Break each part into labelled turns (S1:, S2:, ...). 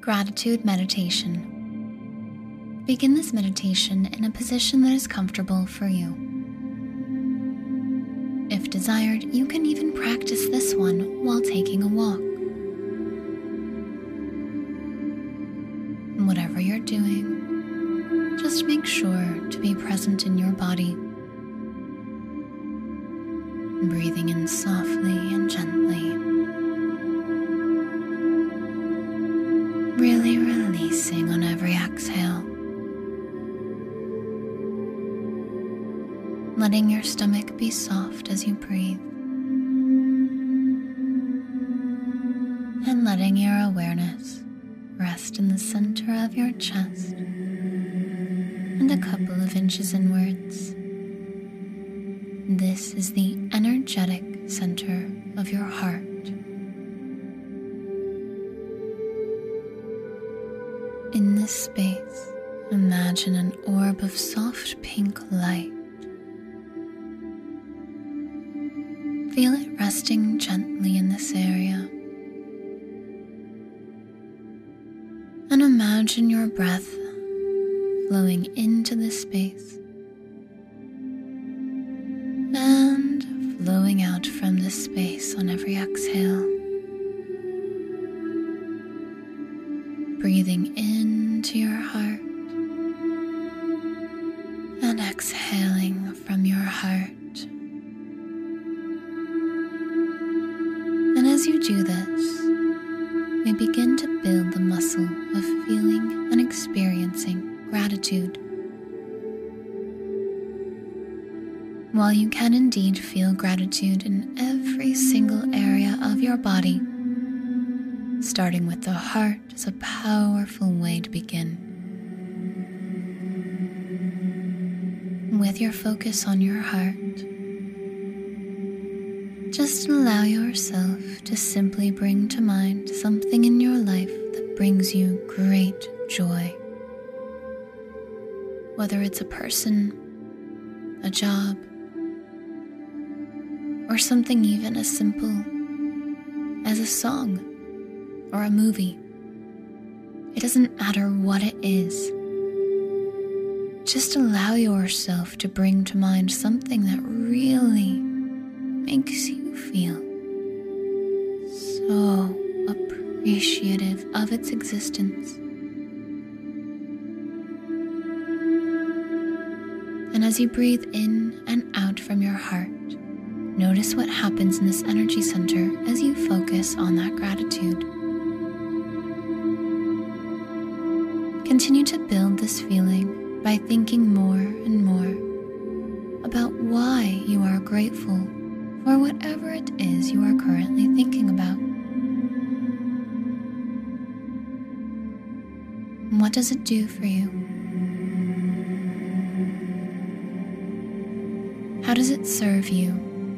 S1: Gratitude meditation. Begin this meditation in a position that is comfortable for you. If desired, you can even practice this one while taking a walk. Whatever you're doing, just make sure to be present in your body. Breathing in softly and gently. Really releasing on every exhale. Letting your stomach be soft as you breathe. And letting your awareness rest in the center of your chest and a couple of inches inwards. This is the energetic center of your heart. In this space, imagine an orb of soft pink light. Feel it resting gently in this area. And imagine your breath flowing into this space and flowing out from this space on every exhale. Breathing into your heart and exhaling from your heart. And as you do this, we begin to build the muscle of feeling and experiencing gratitude. While you can indeed feel gratitude in every single area of your body, starting with the heart is a powerful way to begin. With your focus on your heart, just allow yourself to simply bring to mind something in your life that brings you great joy. Whether it's a person, a job, or something even as simple as a song or a movie. It doesn't matter what it is. Just allow yourself to bring to mind something that really makes you feel so appreciative of its existence. And as you breathe in and out from your heart, notice what happens in this energy center as you focus on that gratitude. Continue to build this feeling by thinking more and more about why you are grateful for whatever it is you are currently thinking about. What does it do for you? How does it serve you?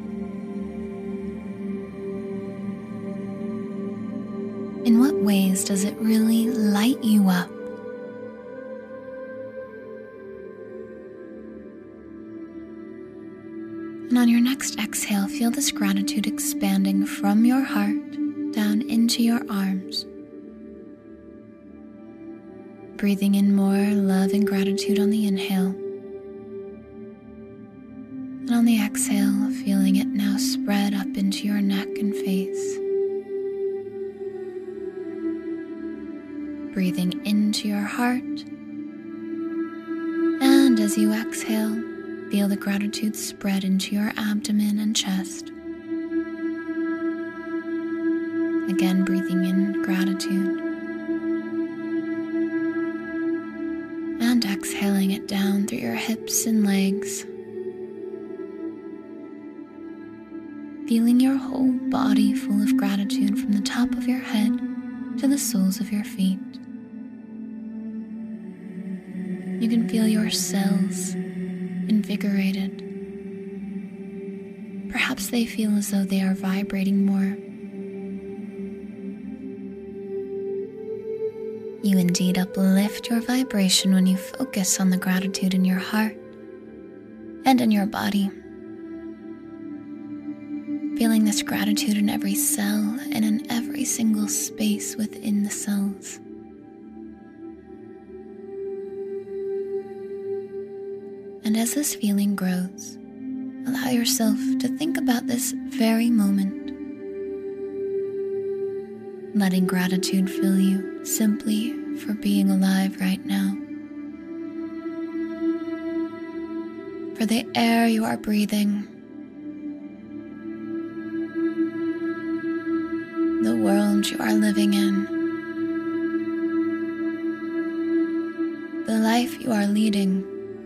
S1: In what ways does it really light you up? And on your next exhale, feel this gratitude expanding from your heart down into your arms. Breathing in more love and gratitude on the inhale. And on the exhale, feeling it now spread up into your neck and face. Breathing into your heart. And as you exhale, feel the gratitude spread into your abdomen and chest. Again, breathing in gratitude. And exhaling it down through your hips and legs. Feeling your whole body full of gratitude from the top of your head to the soles of your feet. You can feel your cells invigorated. Perhaps they feel as though they are vibrating more. You indeed uplift your vibration when you focus on the gratitude in your heart and in your body. Feeling this gratitude in every cell and in every single space within the cells. And as this feeling grows, allow yourself to think about this very moment, letting gratitude fill you simply for being alive right now. For the air you are breathing, the world you are living in, the life you are leading.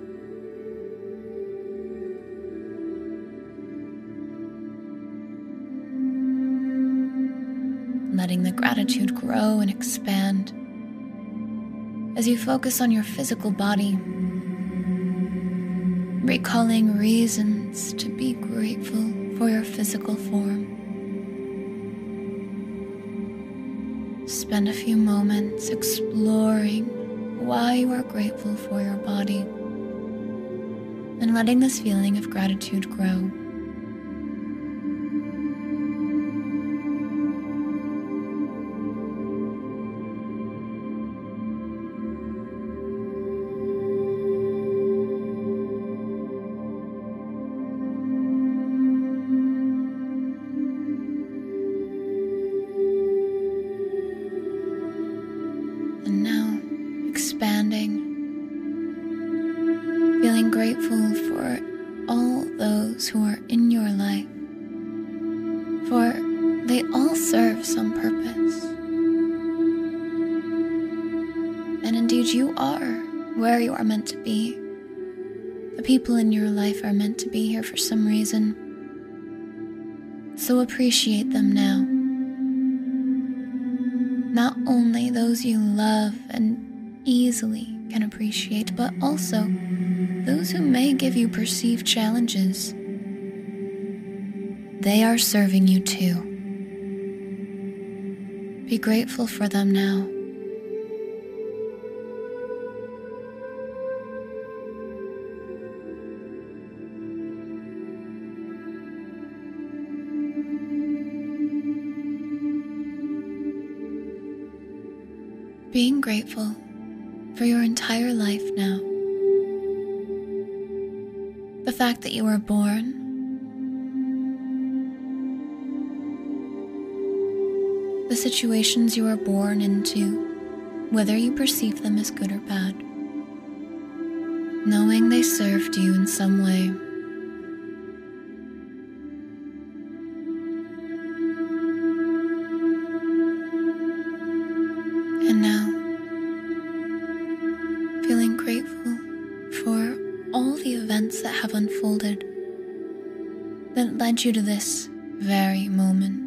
S1: Letting the gratitude grow and expand as you focus on your physical body, recalling reasons to be grateful for your physical form. Spend a few moments exploring why you are grateful for your body and letting this feeling of gratitude grow. And now, expanding, feeling grateful for all those who are in your life, for they all serve some purpose. And indeed, you are where you are meant to be. The people in your life are meant to be here for some reason. So appreciate them now. Not only those you love and easily can appreciate, but also those who may give you perceived challenges. They are serving you too. Be grateful for them now. Being grateful for your entire life now. The fact that you were born, the situations you were born into, whether you perceive them as good or bad, knowing they served you in some way. And now, feeling grateful for all the events that have unfolded that led you to this very moment.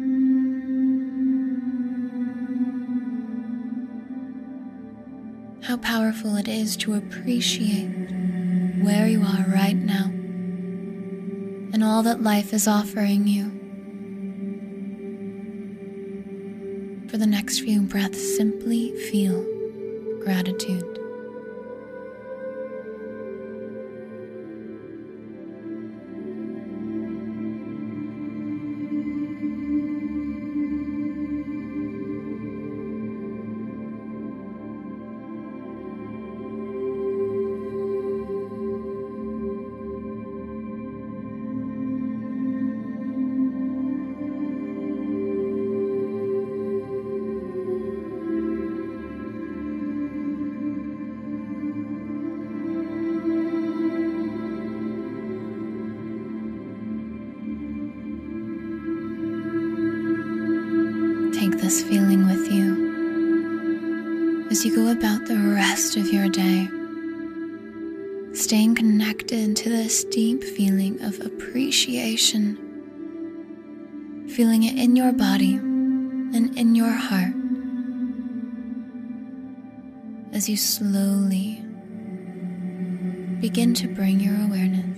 S1: How powerful it is to appreciate where you are right now and all that life is offering you. For the next few breaths, simply feel gratitude. Take this feeling with you as you go about the rest of your day, staying connected to this deep feeling of appreciation, feeling it in your body and in your heart as you slowly begin to bring your awareness